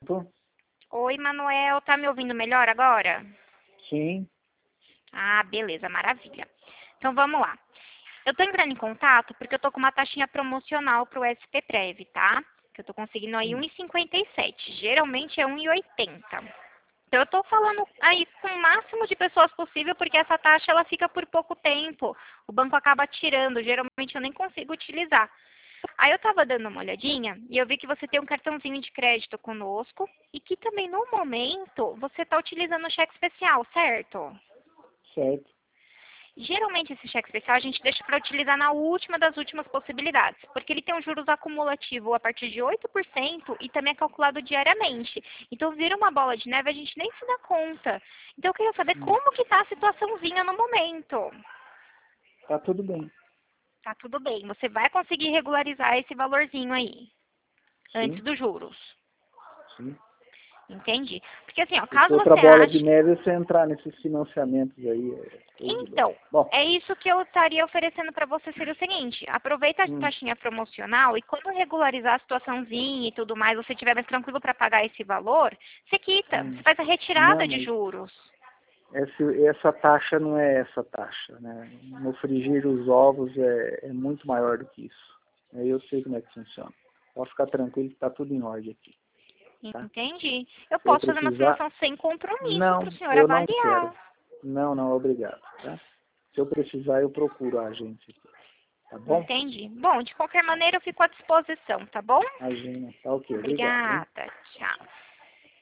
Tô? Oi, Manuel, tá me ouvindo melhor agora? Sim. Ah, beleza, maravilha. Então vamos lá. Eu tô entrando em contato porque eu tô com uma taxinha promocional pro SPPrev, tá? Que eu tô conseguindo aí Hum. 1,57. Geralmente é 1,80. Então eu tô falando aí com o máximo de pessoas possível porque essa taxa ela fica por pouco tempo. O banco acaba tirando, geralmente eu nem consigo utilizar. Aí eu tava dando uma olhadinha e eu vi que você tem um cartãozinho de crédito conosco e que também no momento você tá utilizando o cheque especial, certo? Certo. Geralmente esse cheque especial a gente deixa para utilizar na última das últimas possibilidades, porque ele tem um juros acumulativo a partir de 8% e também é calculado diariamente. Então vira uma bola de neve, a gente nem se dá conta. Então eu queria saber Hum. como que tá a situaçãozinha no momento. Tá tudo bem. Tá tudo bem, você vai conseguir regularizar esse valorzinho aí, antes Sim, dos juros. sim. Entende? Porque assim, ó, Porque caso outra você bola de ache. neve é você entrar nesses financiamentos aí. É coisa de louco. Então, Bom. é isso que eu estaria oferecendo para você seria o seguinte, aproveita a Hum. taxinha promocional e quando regularizar a situaçãozinha e tudo mais, você estiver mais tranquilo para pagar esse valor, você quita, você Hum. faz a Não, retirada de mas juros. essa taxa não é essa taxa, né? No frigir os ovos é muito maior do que isso. Eu sei como é que funciona. Pode ficar tranquilo que tá tudo em ordem aqui, tá? Entende? Eu Se eu posso fazer uma precisar, simulação sem compromisso para o não, senhor eu não quero. avaliar. Não, não, obrigado, tá? Se eu precisar, eu procuro a agência aqui, tá bom? Entende? Bom, de qualquer maneira eu fico à disposição, tá bom? Imagina, tá ok, obrigado, hein? Obrigada. Tchau.